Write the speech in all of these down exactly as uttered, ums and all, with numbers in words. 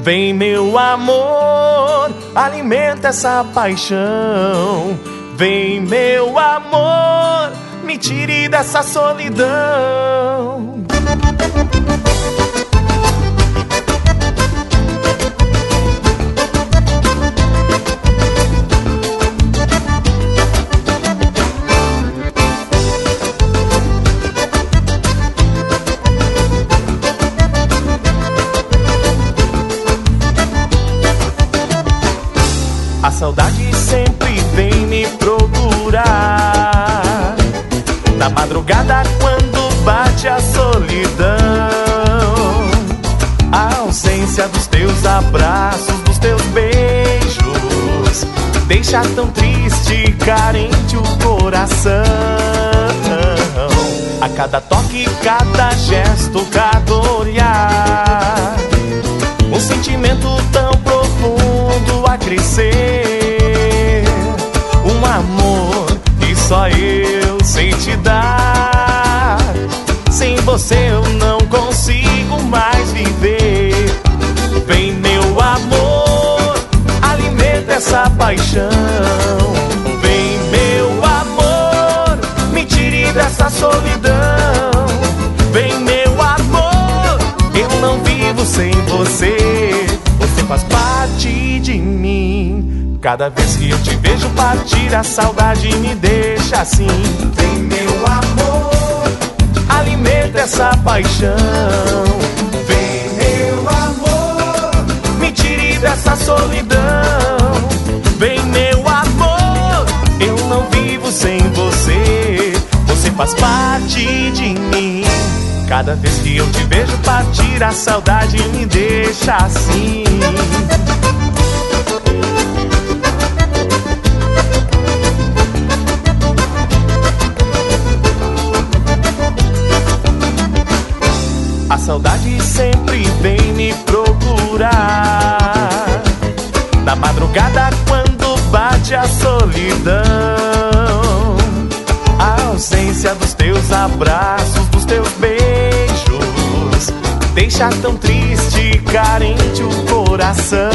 Vem, meu amor, alimenta essa paixão. Vem, meu amor, me tire dessa solidão. A saudade sempre vem me procurar na madrugada quando bate a solidão. A ausência dos teus abraços, dos teus beijos deixa tão triste e carente o coração. A cada toque, cada gesto, cada olhar, um sentimento tão profundo a crescer. Um amor que só eu sei te dar. Sem você eu não consigo mais viver. Vem, meu amor, alimenta essa paixão. Vem, meu amor, me tire dessa solidão. Vem, meu amor, eu não vivo sem você. Você faz parte de mim. Cada vez que eu te vejo partir, a saudade me deixa assim. Vem, meu amor, alimenta essa paixão. Vem, meu amor, me tire dessa solidão. Vem, meu amor, eu não vivo sem você. Você faz parte de mim. Cada vez que eu te vejo partir, a saudade me deixa assim. A saudade sempre vem me procurar na madrugada quando bate a solidão. A ausência dos teus abraços, dos teus beijos deixa tão triste e carente o coração.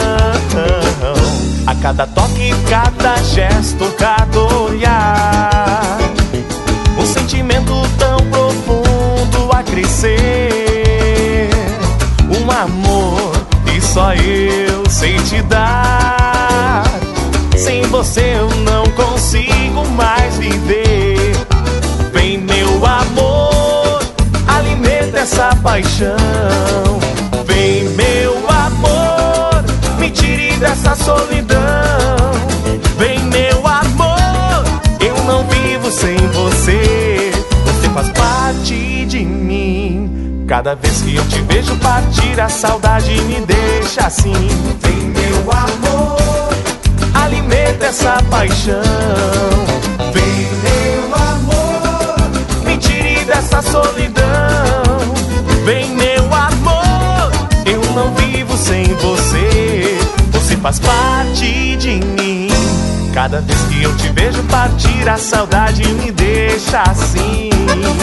A cada toque, cada gesto, cada olhar, um sentimento tão profundo a crescer. Um amor que só eu sei te dar. Sem você eu não consigo mais viver. Vem, meu amor, alimenta essa paixão. Vem, meu amor, me tire dessa solidão. Vem, meu amor, eu não vivo sem você. Você faz parte de mim. Cada vez que eu te vejo partir, a saudade me deixa assim. Vem, meu amor, alimenta essa paixão. Vem, meu amor, me tire dessa solidão. Vem, meu amor, eu não vivo sem você. Você faz parte de mim. Cada vez que eu te vejo partir, a saudade me deixa assim.